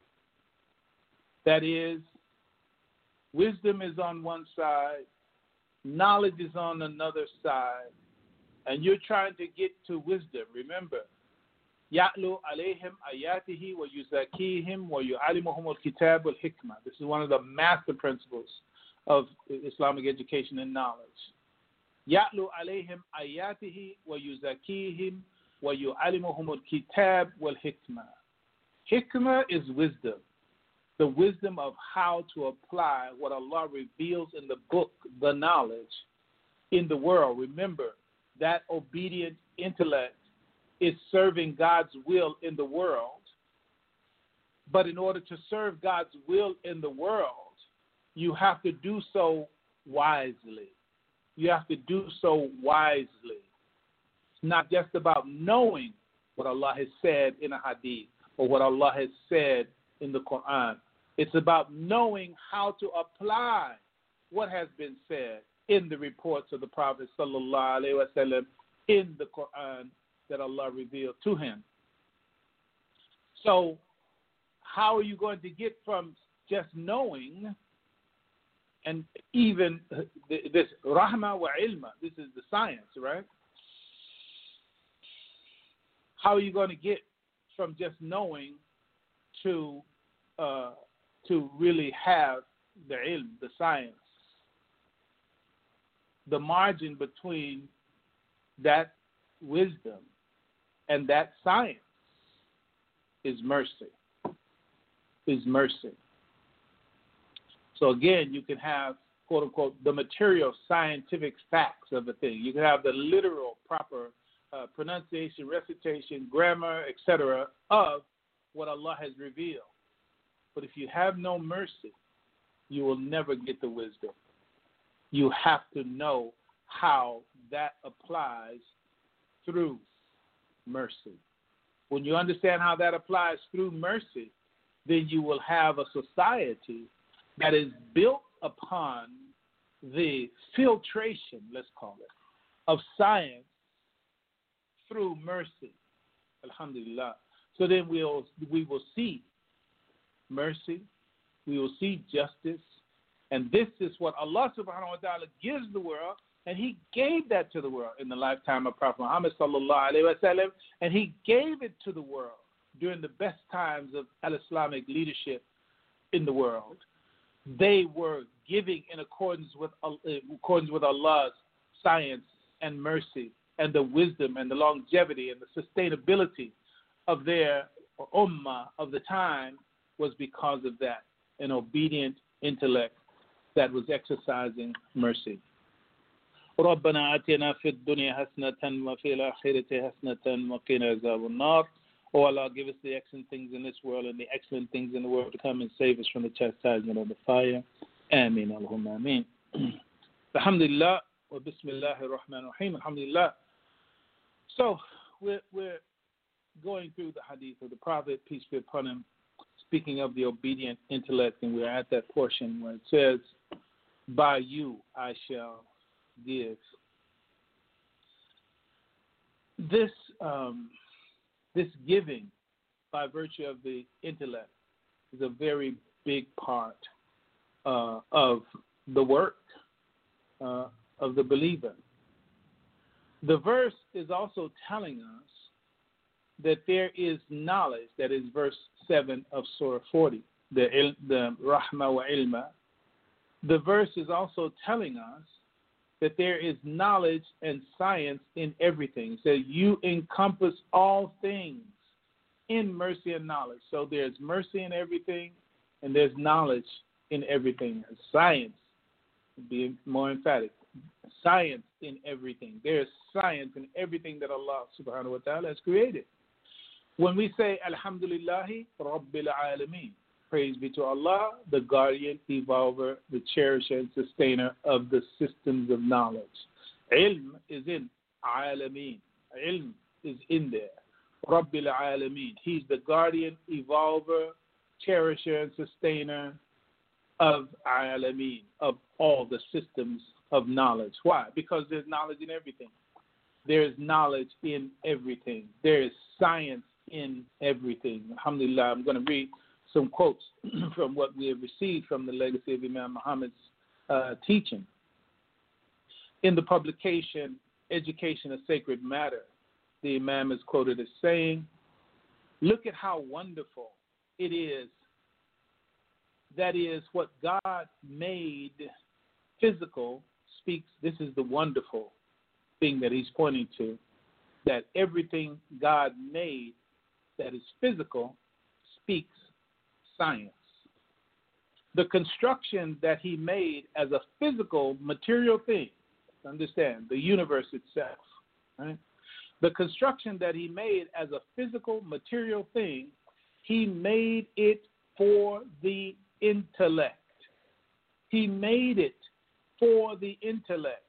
That is, wisdom is on one side, knowledge is on another side, and you're trying to get to wisdom. Remember, يَعْلُو عَلَيْهِمْ آيَاتِهِ وَيُزَكِّيهِمْ وَيُعَلِّمُهُمُ الْكِتَابُ وَالْحِكْمَةِ. This is one of the master principles of Islamic education and knowledge. يَعْلُو عَلَيْهِمْ آيَاتِهِ وَيُزَكِّيهِمْ وَيُعَلِّمُهُمُ الْكِتَابُ وَالْحِكْمَةِ. Hikmah is wisdom, the wisdom of how to apply what Allah reveals in the book, the knowledge, in the world. Remember, that obedient intellect is serving God's will in the world. But in order to serve God's will in the world, you have to do so wisely. You have to do so wisely. It's not just about knowing what Allah has said in a hadith or what Allah has said in the Quran. It's about knowing how to apply what has been said in the reports of the Prophet sallallahu alaihi wasallam, in the Quran that Allah revealed to him. So how are you going to get from just knowing and even this rahma wa ilma, this is the science, right? How are you going to get from just knowing to uh, to really have the ilm, the science? The margin between that wisdom and that science is mercy, is mercy. So again, you can have, quote unquote, the material scientific facts of the thing. You can have the literal, proper uh, pronunciation, recitation, grammar, et cetera, of what Allah has revealed. But if you have no mercy, you will never get the wisdom. You have to know how that applies through mercy. When you understand how that applies through mercy, then you will have a society that is built upon the filtration, let's call it, of science through mercy. Alhamdulillah. So then we'll, we will see mercy, we will see justice, and this is what Allah subhanahu wa ta'ala gives the world, and He gave that to the world in the lifetime of Prophet Muhammad sallallahu alayhi wa sallam, and He gave it to the world during the best times of al-Islamic leadership in the world. They were giving in accordance with, in accordance with Allah's science and mercy and the wisdom and the longevity and the sustainability of their ummah of the time was because of that, an obedient intellect that was exercising mercy. رَبَّنَا آتِنَا فِي الدُّنْيَا حَسْنَةً وَفِي الْآخِرَةِ حَسْنَةً وَقِنَا عَذَابَ النَّارِ. Oh Allah, give us the excellent things in this world and the excellent things in the world to come and save us from the chastisement of the fire. Ameen. Allahumma ameen. Alhamdulillah wa bismillahir rahmanir rahim. Alhamdulillah. So we're, we're going through the hadith of the Prophet, peace be upon him, speaking of the obedient intellect, and we're at that portion where it says, by you I shall give. This um, this giving by virtue of the intellect is a very big part uh, of the work uh, of the believer. The verse is also telling us that there is knowledge, that is verse seven of Surah forty, the, the Rahma wa Ilma. The verse is also telling us that there is knowledge and science in everything. So you encompass all things in mercy and knowledge. So there's mercy in everything, and there's knowledge in everything. Science, being more emphatic, science in everything. There is science in everything that Allah subhanahu wa ta'ala has created. When we say, Alhamdulillahi Rabbil Alameen, praise be to Allah, the guardian, evolver, the cherisher, and sustainer of the systems of knowledge. Ilm is in Alameen. Ilm is in there. Rabbil Alameen. He's the guardian, evolver, cherisher, and sustainer of Alameen, of all the systems of knowledge. Why? Because there's knowledge in everything. There is knowledge in everything. There is science in everything. Alhamdulillah, I'm going to read some quotes from what we have received from the legacy of Imam Muhammad's uh, teaching. In the publication, Education, a Sacred Matter, the Imam is quoted as saying, look at how wonderful it is. That is what God made physical speaks. This is the wonderful thing that he's pointing to, that everything God made that is physical speaks science. The construction that he made as a physical material thing, understand, the universe itself, right? The construction that he made as a physical material thing, he made it for the intellect. He made it for the intellect.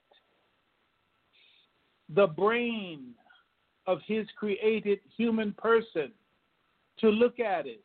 The brain of his created human person, to look at it,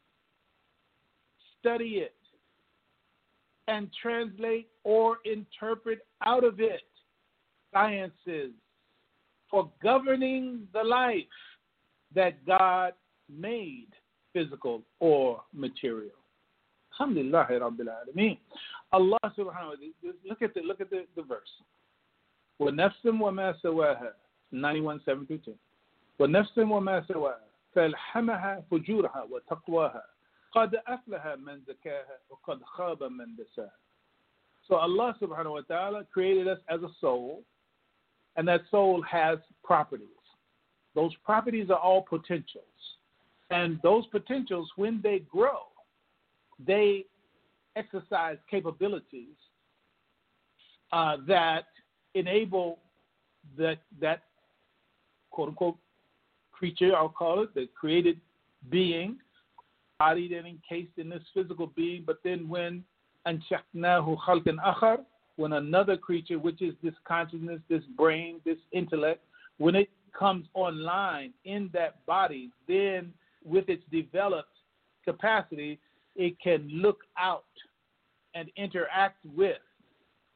study it, and translate or interpret out of it sciences for governing the life that God made physical or material. Alhamdulillah Rabbil Alameen. Allah subhanahu wa ta'ala, look at the, look at the, the verse. وَنَفْسٍ وَمَا سَوَاهَا, ninety-one, seven through ten. وَنَفْسٍ وَمَا سَوَاهَا فَأَلْهَمَهَا فُجُورَهَا وَتَقْوَاهَا قَدْ أَفْلَهَا مَنْ زَكَاهَا وَقَدْ خَابَ مَنْ دَسَاهَا. So Allah subhanahu wa ta'ala created us as a soul, and that soul has properties. Those properties are all potentials. And those potentials, when they grow, they exercise capabilities uh, that enable that, that quote-unquote creature, I'll call it, the created being, bodied and encased in this physical being, but then when أَنْشَأْنَاهُ خَلْقًا آخَرَ, when another creature, which is this consciousness, this brain, this intellect, when it comes online in that body, then with its developed capacity, it can look out and interact with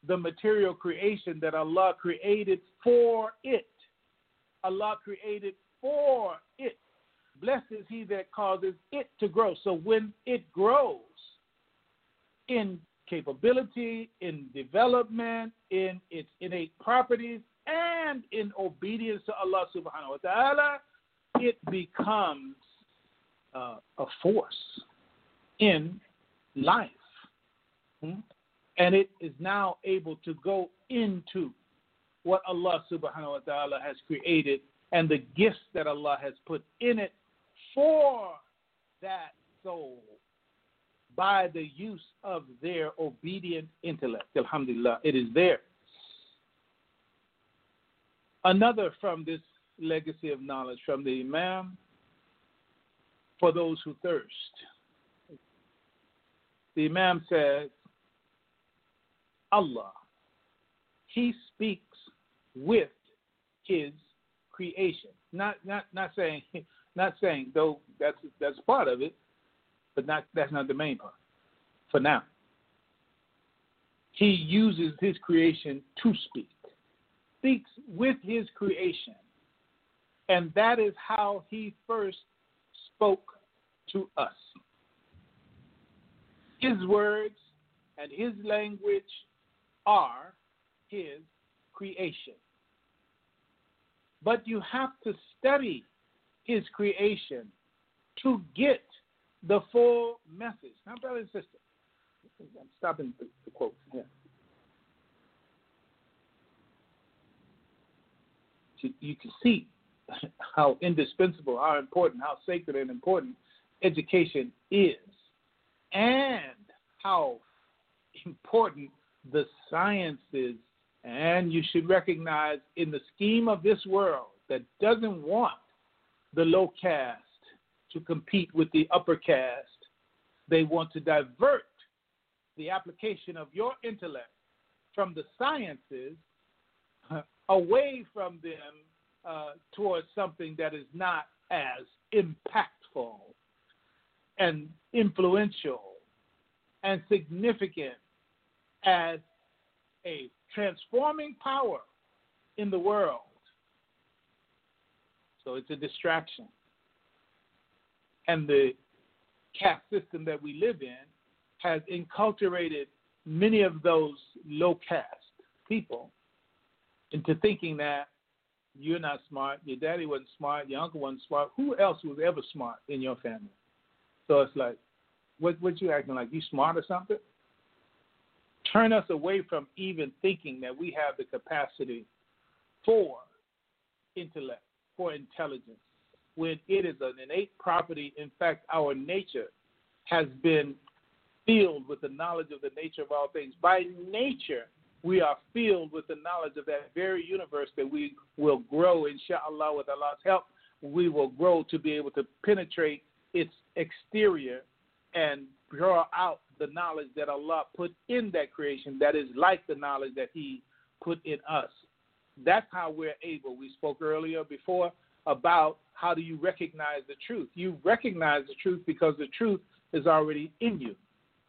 the material creation that Allah created for it. Allah created for it. Blessed is he that causes it to grow. So when it grows in capability, in development, in its innate properties, and in obedience to Allah subhanahu wa ta'ala, it becomes uh, a force in life. Hmm? And it is now able to go into what Allah subhanahu wa ta'ala has created and the gifts that Allah has put in it for that soul by the use of their obedient intellect. Alhamdulillah, it is there. Another from this legacy of knowledge from the Imam, for those who thirst. The Imam says, Allah, he speaks with his creation. Not not not saying not saying though that's that's part of it, but not that's not the main part. For now. He uses his creation to speak. Speaks with his creation. And that is how he first spoke to us. His words and his language are his creation. But you have to study his creation to get the full message. Now, brother and sister, I'm stopping the, the quote here. You, you can see how indispensable, how important, how sacred and important education is, and how important the sciences. And you should recognize in the scheme of this world that doesn't want the low caste to compete with the upper caste, they want to divert the application of your intellect from the sciences uh, away from them uh, towards something that is not as impactful and influential and significant as a transforming power in the world. So it's a distraction. And the caste system that we live in has enculturated many of those low caste people into thinking that you're not smart, your daddy wasn't smart, your uncle wasn't smart. Who else was ever smart in your family? So it's like, what what you acting like? You smart or something? Turn us away from even thinking that we have the capacity for intellect, for intelligence, when it is an innate property. In fact, our nature has been filled with the knowledge of the nature of all things. By nature, we are filled with the knowledge of that very universe that we will grow, inshallah, with Allah's help. We will grow to be able to penetrate its exterior and draw out the knowledge that Allah put in that creation that is like the knowledge that he put in us. That's how we're able. We spoke earlier before about how do you recognize the truth. You recognize the truth because the truth is already in you.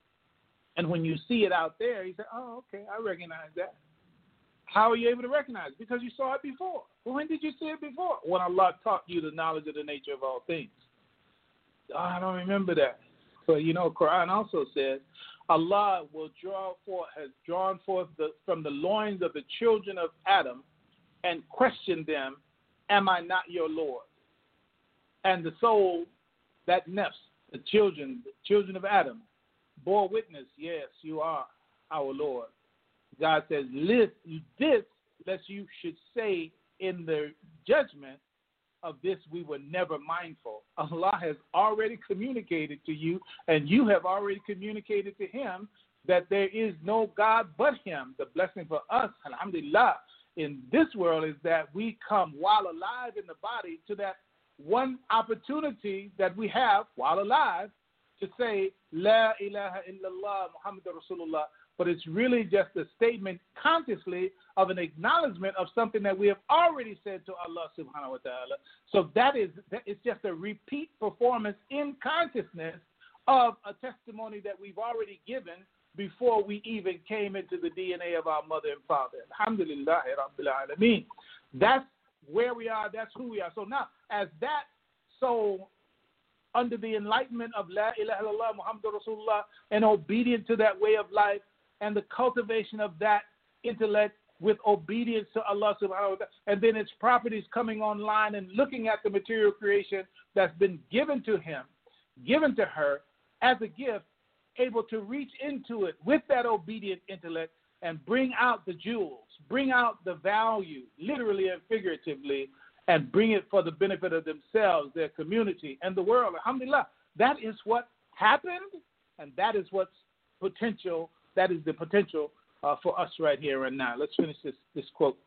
And when you see it out there, you say, oh, okay, I recognize that. How are you able to recognize it? Because you saw it before. Well, when did you see it before? When Allah taught you the knowledge of the nature of all things. Oh, I don't remember that. But, you know, Quran also says, Allah will draw forth, has drawn forth the, from the loins of the children of Adam and questioned them, am I not your Lord? And the soul, that nefs, the children, the children of Adam, bore witness, yes, you are our Lord. God says, this, lest you should say in the judgment, of this we were never mindful. Allah has already communicated to you, and you have already communicated to him that there is no God but him. The blessing for us, alhamdulillah, in this world is that we come while alive in the body to that one opportunity that we have while alive to say, La ilaha illallah Muhammadur Rasulullah. But it's really just a statement consciously of an acknowledgement of something that we have already said to Allah subhanahu wa ta'ala. So that is, that is just a repeat performance in consciousness of a testimony that we've already given before we even came into the D N A of our mother and father. Alhamdulillah Rabbil Alameen. That's where we are. That's who we are. So now, as that soul, under the enlightenment of La ilaha illallah Muhammadur Rasulullah, and obedient to that way of life, and the cultivation of that intellect with obedience to Allah subhanahu wa ta'ala, and then its properties coming online and looking at the material creation that's been given to him, given to her as a gift, able to reach into it with that obedient intellect and bring out the jewels, bring out the value, literally and figuratively, and bring it for the benefit of themselves, their community, and the world. Alhamdulillah. That is what happened, and that is what's potential. That is the potential uh, for us right here and now. Let's finish this, this quote.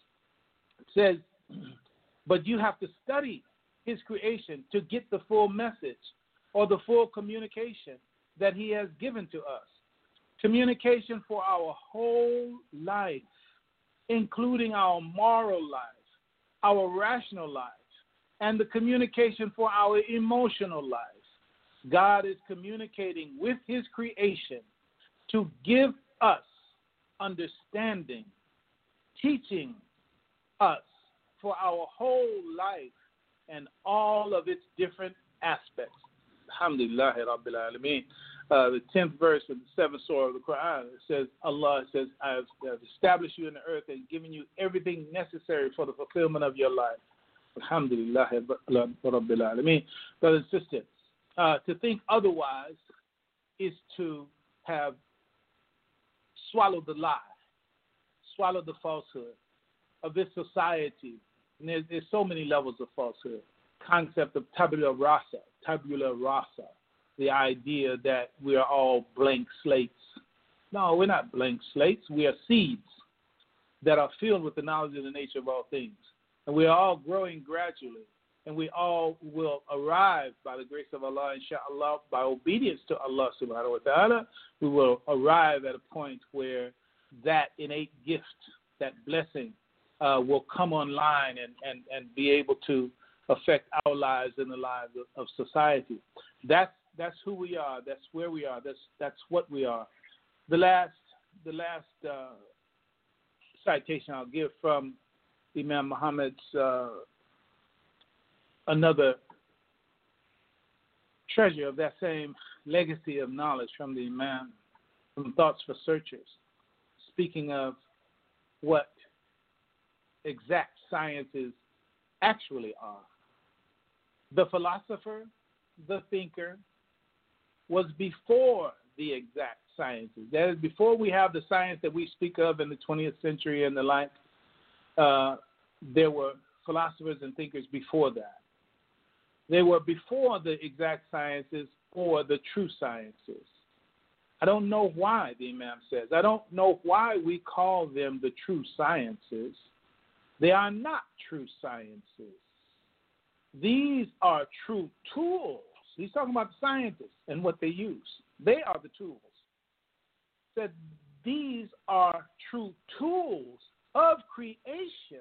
It says, but you have to study his creation to get the full message or the full communication that he has given to us. Communication for our whole life, including our moral life, our rational life, and the communication for our emotional life. God is communicating with his creation to give us understanding, teaching us for our whole life and all of its different aspects. Alhamdulillah Rabbil Alameen. Uh, the tenth verse of the seventh surah of the Quran, it says, Allah says, I've, I've established you in the earth and given you everything necessary for the fulfillment of your life. Alhamdulillah Rabbil Alameen. Brothers and sisters, uh, to think otherwise is to have swallowed the lie, swallowed the falsehood of this society. And there's, there's so many levels of falsehood. Concept of tabula rasa, tabula rasa, the idea that we are all blank slates. No, we're not blank slates. We are seeds that are filled with the knowledge of the nature of all things. And we are all growing gradually. And we all will arrive by the grace of Allah, inshallah, by obedience to Allah subhanahu wa ta'ala, we will arrive at a point where that innate gift, that blessing, uh, will come online and, and, and be able to affect our lives and the lives of, of society. That's that's who we are. That's where we are. That's that's what we are. The last the last uh, citation I'll give from Imam Muhammad's uh, another treasure of that same legacy of knowledge from the Imam, from Thoughts for Searchers, speaking of what exact sciences actually are. The philosopher, the thinker, was before the exact sciences. That is, before we have the science that we speak of in the twentieth century and the like, uh, there were philosophers and thinkers before that. They were before the exact sciences or the true sciences. I don't know why, the Imam says. I don't know why we call them the true sciences. They are not true sciences. These are true tools. He's talking about the scientists and what they use. They are the tools. That these are true tools of creation.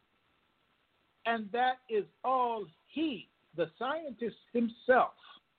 And that is all he, the scientist himself,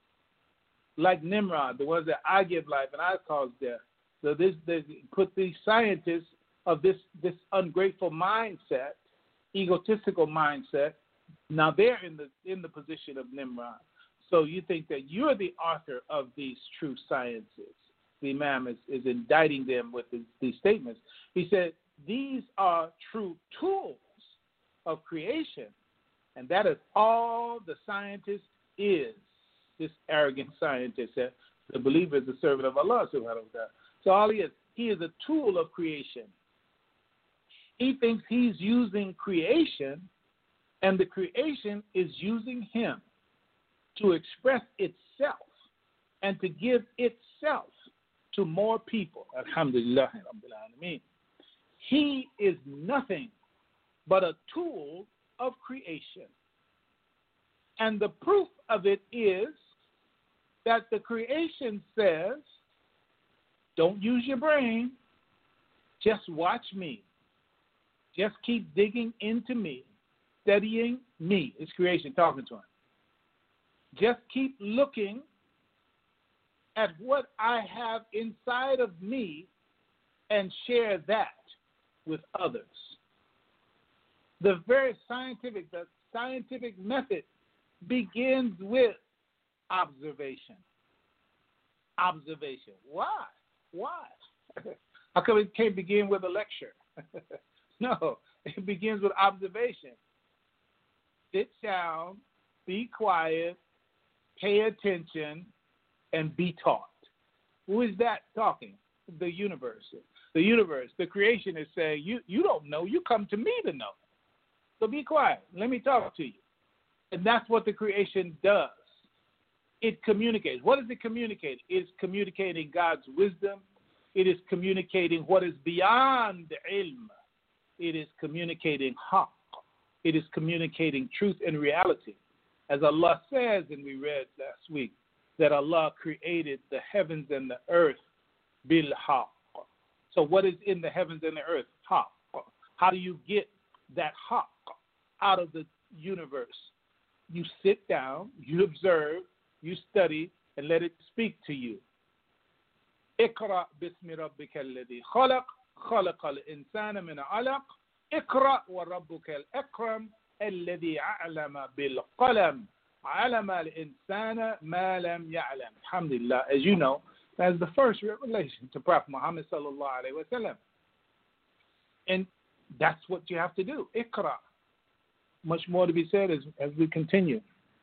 like Nimrod, the ones that I give life and I cause death. So this, they put these scientists of this, this ungrateful mindset, egotistical mindset, now they're in the in the position of Nimrod. So you think that you're the author of these true sciences. The Imam is, is indicting them with his, these statements. He said, these are true tools of creation. And that is all the scientist is, this arrogant scientist, that the believer is the servant of Allah subhanahu wa ta'ala. So all he is, he is a tool of creation. He thinks he's using creation, and the creation is using him to express itself and to give itself to more people. Alhamdulillah Rabbil Alameen. He is nothing but a tool of creation. And the proof of it is that the creation says, don't use your brain, just watch me. Just keep digging into me, studying me. It's creation talking to him. Just keep looking at what I have inside of me and share that with others. The very scientific, the scientific method begins with observation. Observation. Why? Why? How come it can't begin with a lecture? No, it begins with observation. Sit down, be quiet, pay attention, and be taught. Who is that talking? The universe. The universe, the creation is saying, you, you don't know, you come to me to know. So be quiet. Let me talk to you. And that's what the creation does. It communicates. What is it communicating? It's communicating God's wisdom. It is communicating what is beyond ilm. It is communicating haqq. It is communicating truth and reality. As Allah says, and we read last week, that Allah created the heavens and the earth bil haqq. So what is in the heavens and the earth? Haqq. How do you get that haqq out of the universe? You sit down, you observe, you study, and let it speak to you. اقرأ باسم ربك الذي خلق خلق الإنسان من علق اقرأ وربك الأكرم الذي علم بالقلم علم الإنسان ما لم يعلم. Alhamdulillah, as you know, that's the first revelation to Prophet Muhammad sallallahu alaihi wasallam. And that's what you have to do. Iqra. Much more to be said as, as we continue.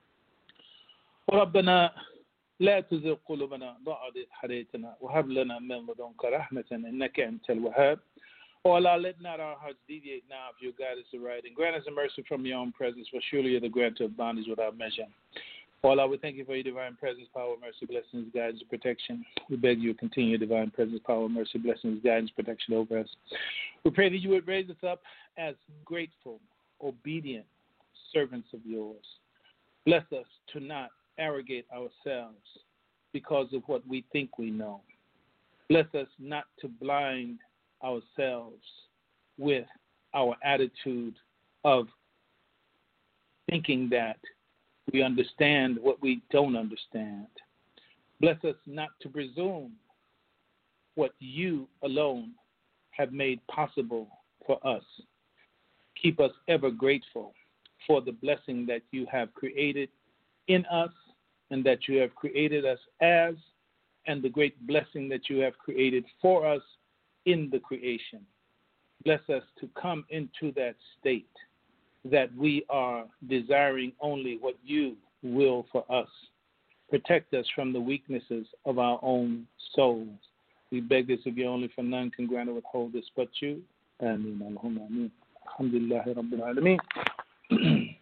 ربنا لا تزغ قلوبنا بعد إذ هديتنا وهب لنا من لدنك رحمة إنك أنت الوهاب. O Allah, let not our hearts deviate now if you guide us to right, and grant us a mercy from your own presence, for surely you're the grantor of bounties without measure. O Allah, we thank you for your divine presence, power, mercy, blessings, guidance, and protection. We beg you to continue your divine presence, power, mercy, blessings, guidance, protection over us. We pray that you would raise us up as grateful, obedient servants of yours. Bless us to not arrogate ourselves because of what we think we know. Bless us not to blind ourselves with our attitude of thinking that we understand what we don't understand. Bless us not to presume what you alone have made possible for us. Keep us ever grateful for the blessing that you have created in us and that you have created us as, and the great blessing that you have created for us in the creation. Bless us to come into that state that we are desiring only what you will for us. Protect us from the weaknesses of our own souls. We beg this of you only, for none can grant or withhold this but you. Ameen. Allahumma ameen. Alhamdulillahi Rabbil Alameen.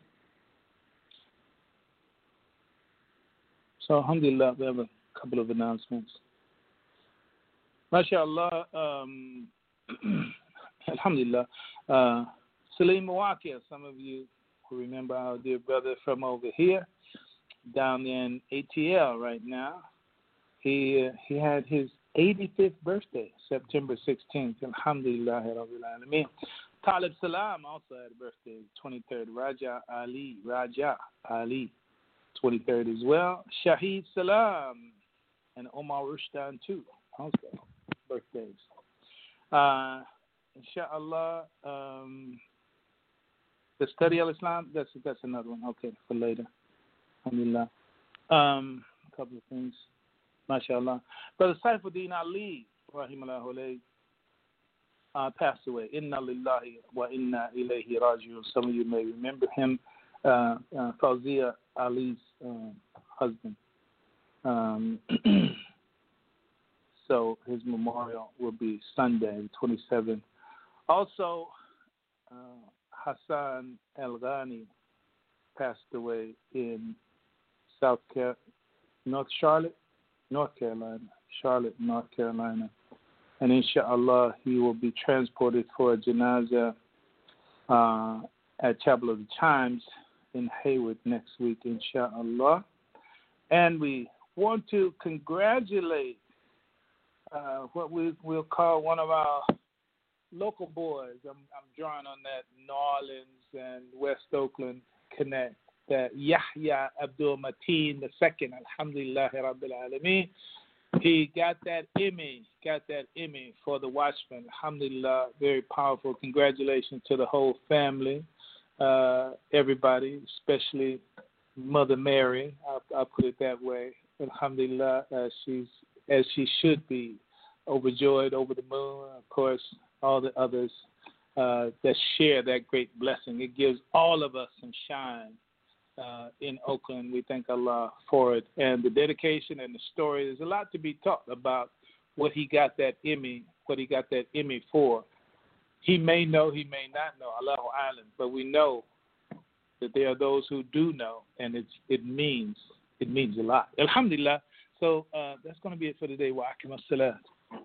So, alhamdulillah, we have a couple of announcements. MashaAllah, um, alhamdulillah, uh, Salim Mawakia, some of you who remember our dear brother from over here, down in A T L right now, he uh, he had his eighty-fifth birthday, September sixteenth, alhamdulillah, Rabbil Alameen. Talib Salam also had a birthday, twenty-third, Raja Ali, Raja Ali, twenty-third as well. Shahid Salam and Omar Rushdan too, also birthdays. Uh, inshallah, um, the study of Islam, that's that's another one. Okay, for later. Alhamdulillah. Um, a couple of things. MashaAllah. Brother Saifuddin Ali, rahimahullah alayhi, uh, passed away. Inna lillahi wa inna ilayhi raji'un. Some of you may remember him, uh, uh, Fawzia Ali's uh, husband. Um, so his memorial will be Sunday, twenty-seventh. Also, uh, Hassan El-Ghani passed away in South Car- North Charlotte, North Carolina, Charlotte, North Carolina. And inshallah, he will be transported for a janazah uh, at Chapel of the Chimes in Hayward next week, inshallah. And we want to congratulate uh, what we will call one of our local boys. I'm, I'm drawing on that New Orleans and West Oakland connect, that Yahya Abdul Mateen the second, alhamdulillah Rabbil Alameen. he got that Emmy, got that Emmy for the Watchmen. Alhamdulillah, very powerful. Congratulations to the whole family, uh, everybody, especially Mother Mary. I'll, I'll put it that way. Alhamdulillah, uh, she's as she should be, overjoyed, over the moon. Of course, all the others uh, that share that great blessing. It gives all of us some shine uh, in Oakland. We thank Allah for it. And the dedication and the story, there's a lot to be taught about what he got that Emmy, what he got that Emmy for. He may know, he may not know, Allahu A'lam, but we know that there are those who do know, and it's, it means it means a lot. Alhamdulillah. So uh, that's going to be it for today. Wa akim as-salat.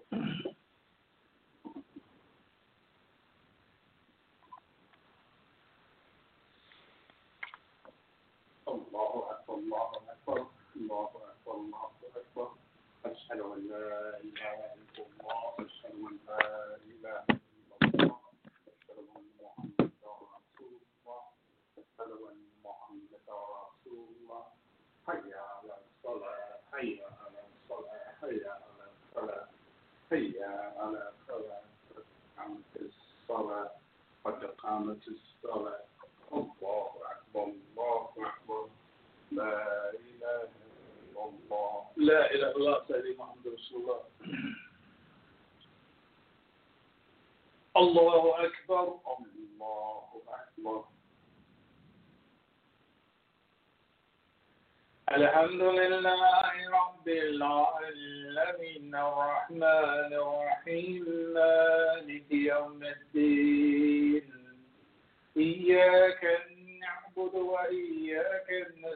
Allahu Akbar, Allahu Akbar, Allahu Akbar, Allahu Akbar. أشهد أن لا إله إلا الله، أشهد أن لا إله إلا الله، أشهد أن محمدا رسول الله، أشهد أن محمدا رسول الله. حي على الصلاة، حي على الصلاة، حي على الصلاة، حي على الصلاة. قد قامت الصلاة، قد قامت الصلاة. الله أكبر، الله أكبر. لا إله إلا الله، لا إله إلا الله سيدنا محمد رسول الله. الله أكبر، الله أكبر. الحمد لله رب العالمين الرحمن الرحيم مالك يوم الدين إياك نعبد وإياك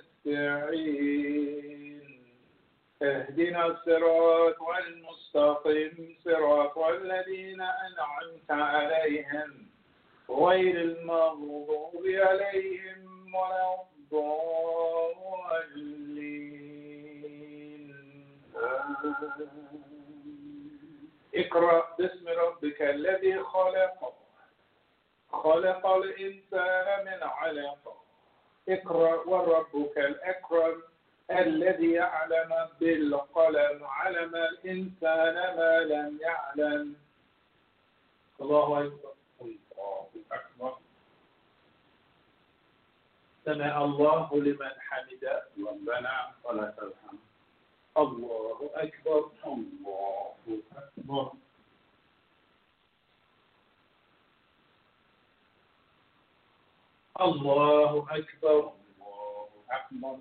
نستعين اهدنا الصراط المستقيم صراط الذين أنعمت عليهم غير المغضوب عليهم ولا الضالين. اقرأ باسم ربك الذي خلق خلق الإنسان من علق اقرأ وربك الأكرم الذي علم بالقلم علم الإنسان ما لم يعلم. الله أكبر، الله أكبر. سمع الله لمن حمده ربنا ولك الحمد. الله أكبر، الله أكبر. الله أكبر، الله أكبر.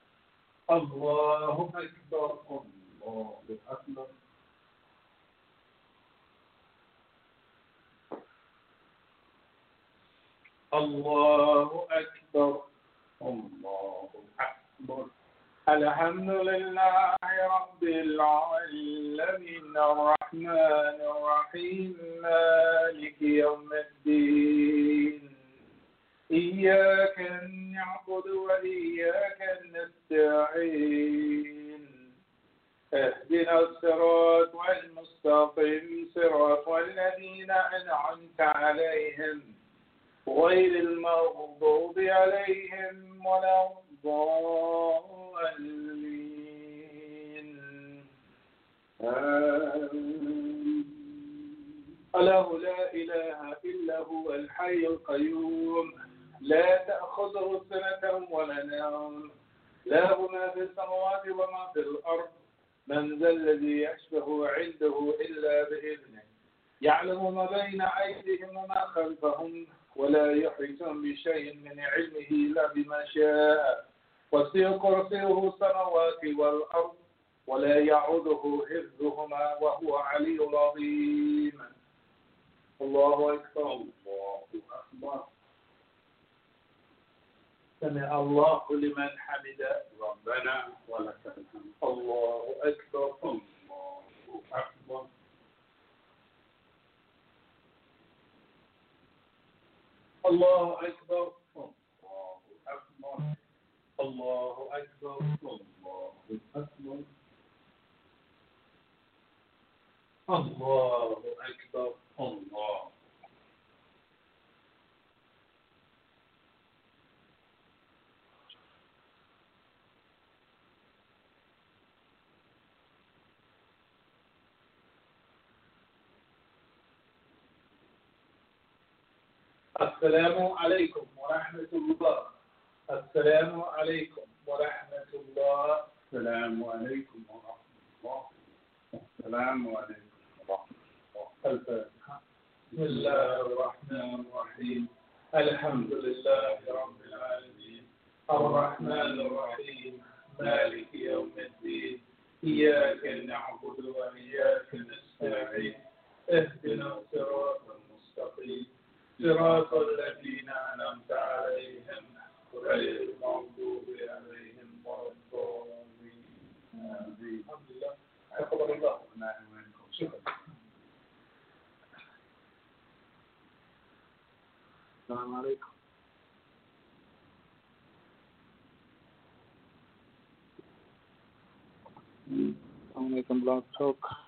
الله أكبر، الله أكبر. الله أكبر، الله أكبر. الحمد لله رب العالمين الرحمن الرحيم مالك يوم الدين إياك نعبد وإياك نستعين اهدنا الصراط المستقيم صراط الذين أنعمت عليهم غير المغضوب عليهم ولا الضالين. الله لا إله إلا هو الحي القيوم لا تأخذه سنة ولا نوم له ما في السماوات وما في الأرض من ذا الذي يشفع عنده إلا بإذنه يعلم ما بين أيديهم وما خلفهم ولا يحيطون بشيء من علمه إلا بما شاء وسع كرسيه السماوات والأرض ولا يعوده حفظهما وهو علي العظيم. الله أكبر، الله أكبر. سمع الله لمن حمده ربنا ولك الحمد. الله أكبر، الله أكبر. الله أكبر، الله أكبر. الله أكبر، الله أكبر. الله أكبر، الله. السلام عليكم ورحمة الله. السلام عليكم ورحمة الله. السلام عليكم ورحمة الله. السلام عليكم ورحمة الله. الفاتحة. بسم الله الرحمن الرحيم. الحمد لله رب العالمين الرحمن الرحيم مالك يوم الدين إياك نعبد وإياك نستعين اهدنا الصراط المستقيم صراط الذين أنعمت عليهم غير المغضوب عليهم ولا الضالين. آمين. الحمد لله. تقبل الله منا ومنكم. شكرا. السلام عليكم. السلام عليكم. Blog Talk.